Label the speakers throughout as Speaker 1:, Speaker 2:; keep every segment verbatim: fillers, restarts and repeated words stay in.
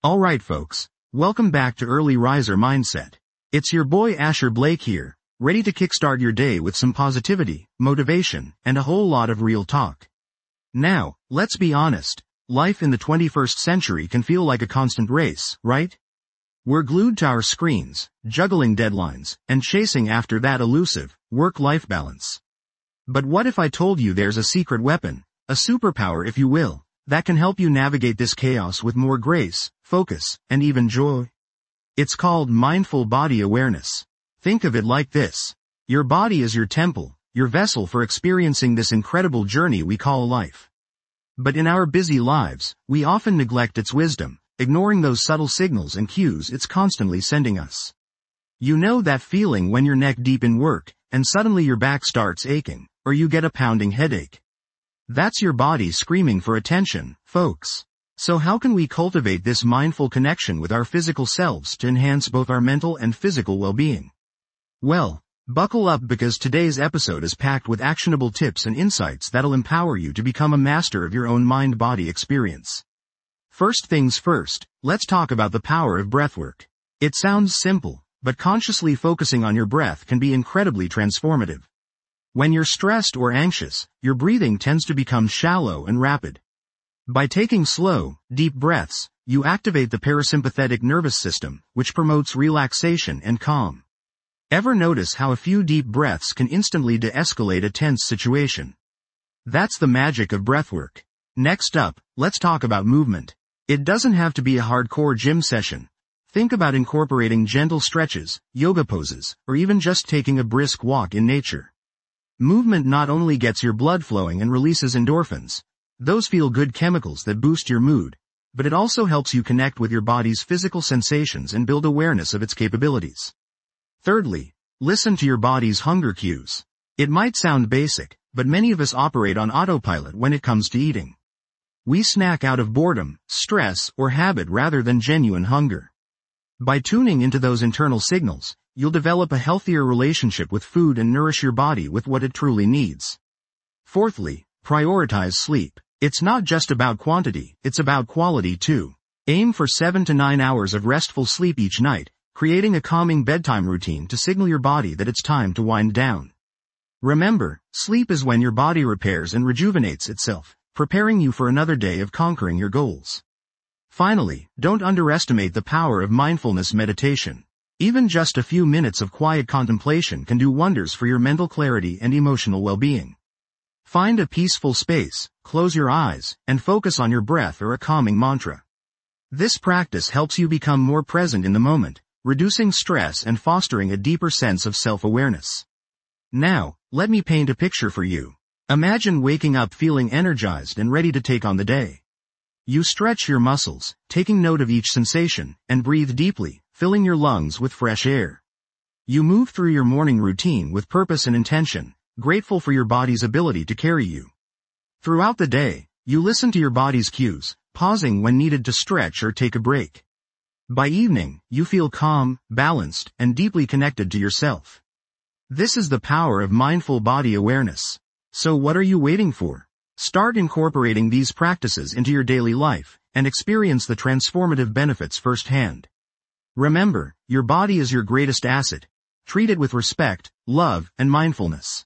Speaker 1: Alright folks, welcome back to Early Riser Mindset. It's your boy Asher Blake here, ready to kickstart your day with some positivity, motivation, and a whole lot of real talk. Now, let's be honest, life in the twenty-first century can feel like a constant race, right? We're glued to our screens, juggling deadlines, and chasing after that elusive, work-life balance. But what if I told you there's a secret weapon, a superpower if you will, that can help you navigate this chaos with more grace, focus, and even joy? It's called mindful body awareness. Think of it like this. Your body is your temple, your vessel for experiencing this incredible journey we call life. But in our busy lives, we often neglect its wisdom, ignoring those subtle signals and cues it's constantly sending us. You know that feeling when you're neck deep in work, and suddenly your back starts aching, or you get a pounding headache. That's your body screaming for attention, folks. So how can we cultivate this mindful connection with our physical selves to enhance both our mental and physical well-being? Well, buckle up because today's episode is packed with actionable tips and insights that'll empower you to become a master of your own mind-body experience. First things first, let's talk about the power of breathwork. It sounds simple, but consciously focusing on your breath can be incredibly transformative. When you're stressed or anxious, your breathing tends to become shallow and rapid. By taking slow, deep breaths, you activate the parasympathetic nervous system, which promotes relaxation and calm. Ever notice how a few deep breaths can instantly de-escalate a tense situation? That's the magic of breathwork. Next up, let's talk about movement. It doesn't have to be a hardcore gym session. Think about incorporating gentle stretches, yoga poses, or even just taking a brisk walk in nature. Movement not only gets your blood flowing and releases endorphins, those feel-good chemicals that boost your mood, but it also helps you connect with your body's physical sensations and build awareness of its capabilities. Thirdly, listen to your body's hunger cues. It might sound basic, but many of us operate on autopilot when it comes to eating. We snack out of boredom, stress, or habit rather than genuine hunger. By tuning into those internal signals, you'll develop a healthier relationship with food and nourish your body with what it truly needs. Fourthly, prioritize sleep. It's not just about quantity, it's about quality too. Aim for seven to nine hours of restful sleep each night, creating a calming bedtime routine to signal your body that it's time to wind down. Remember, sleep is when your body repairs and rejuvenates itself, preparing you for another day of conquering your goals. Finally, don't underestimate the power of mindfulness meditation. Even just a few minutes of quiet contemplation can do wonders for your mental clarity and emotional well-being. Find a peaceful space, close your eyes, and focus on your breath or a calming mantra. This practice helps you become more present in the moment, reducing stress and fostering a deeper sense of self-awareness. Now, let me paint a picture for you. Imagine waking up feeling energized and ready to take on the day. You stretch your muscles, taking note of each sensation, and breathe deeply, filling your lungs with fresh air. You move through your morning routine with purpose and intention, grateful for your body's ability to carry you. Throughout the day, you listen to your body's cues, pausing when needed to stretch or take a break. By evening, you feel calm, balanced, and deeply connected to yourself. This is the power of mindful body awareness. So what are you waiting for? Start incorporating these practices into your daily life, and experience the transformative benefits firsthand. Remember, your body is your greatest asset. Treat it with respect, love, and mindfulness.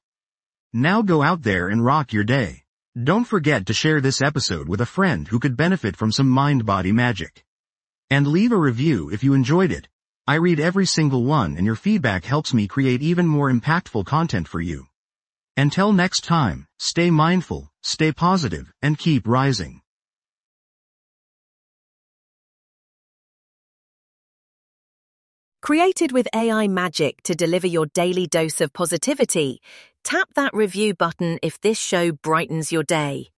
Speaker 1: Now go out there and rock your day. Don't forget to share this episode with a friend who could benefit from some mind-body magic. And leave a review if you enjoyed it. I read every single one and your feedback helps me create even more impactful content for you. Until next time, stay mindful, stay positive, and keep rising.
Speaker 2: Created with A I magic to deliver your daily dose of positivity, tap that review button if this show brightens your day.